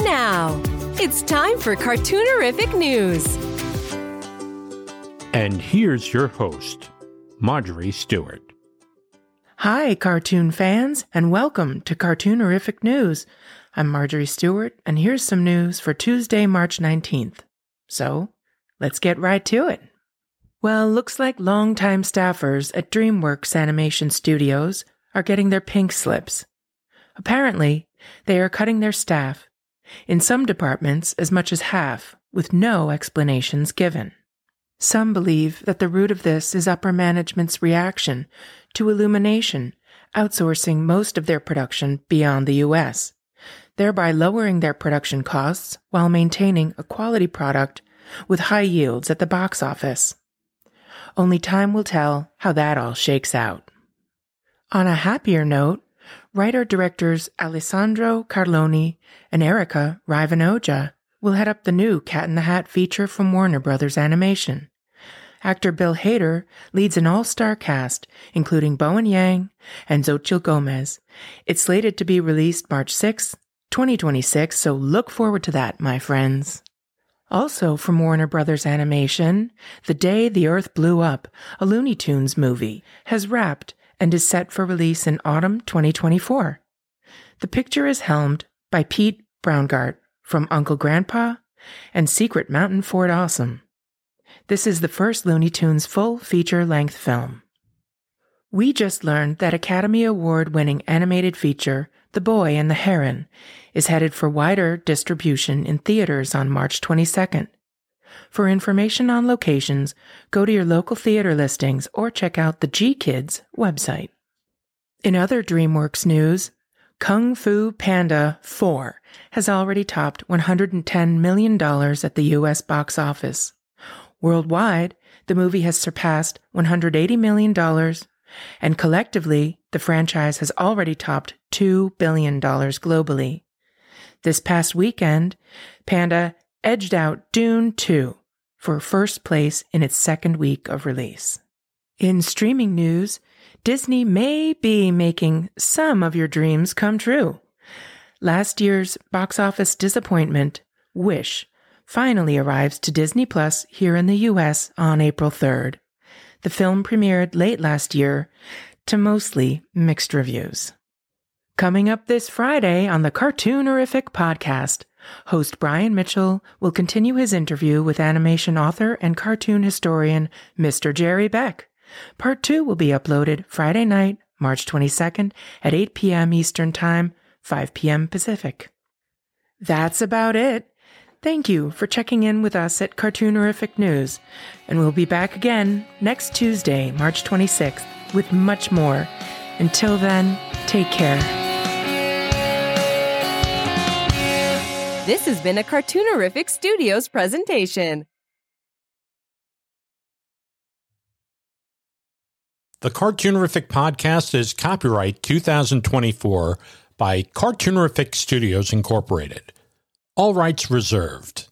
now, it's time for Cartoonerific News. And here's your host, Marjorie Stewart. Hi, cartoon fans, and welcome to Cartoonerific News. I'm Marjorie Stewart, and here's some news for Tuesday, March 19th. So, let's get right to it. Well, looks like longtime staffers at DreamWorks Animation Studios are getting their pink slips. Apparently, they are cutting their staff, in some departments as much as half, with no explanations given. Some believe that the root of this is upper management's reaction to Illumination outsourcing most of their production beyond the U.S., thereby lowering their production costs while maintaining a quality product with high yields at the box office. Only time will tell how that all shakes out. On a happier note, writer-directors Alessandro Carloni and Erica Rivanoja will head up the new Cat in the Hat feature from Warner Brothers Animation. Actor Bill Hader leads an all-star cast, including Bowen Yang and Xochitl Gomez. It's slated to be released March 6, 2026, so look forward to that, my friends. Also from Warner Brothers Animation, The Day the Earth Blew Up, a Looney Tunes movie, has wrapped and is set for release in autumn 2024. The picture is helmed by Pete Braungart from Uncle Grandpa and Secret Mountain Fort Awesome. This is the first Looney Tunes full feature-length film. We just learned that Academy Award-winning animated feature The Boy and the Heron is headed for wider distribution in theaters on March 22nd. For information on locations, go to your local theater listings or check out the G-Kids website. In other DreamWorks news, Kung Fu Panda 4 has already topped $110 million at the U.S. box office. Worldwide, the movie has surpassed $180 million, and collectively, the franchise has already topped $2 billion globally. This past weekend, Panda edged out Dune 2 for first place in its second week of release. In streaming news, Disney may be making some of your dreams come true. Last year's box office disappointment, Wish, finally arrives to Disney Plus here in the U.S. on April 3rd. The film premiered late last year to mostly mixed reviews. Coming up this Friday on the Cartoonerific podcast, host Brian Mitchell will continue his interview with animation author and cartoon historian Mr. Jerry Beck. Part 2 will be uploaded Friday night, March 22nd at 8 p.m. Eastern Time, 5 p.m. Pacific. That's about it. Thank you for checking in with us at Cartoonerific News, and we'll be back again next Tuesday, March 26th, with much more. Until then, take care. This has been a Cartoonerific Studios presentation. The Cartoonerific podcast is copyright 2024 by Cartoonerific Studios Incorporated. All rights reserved.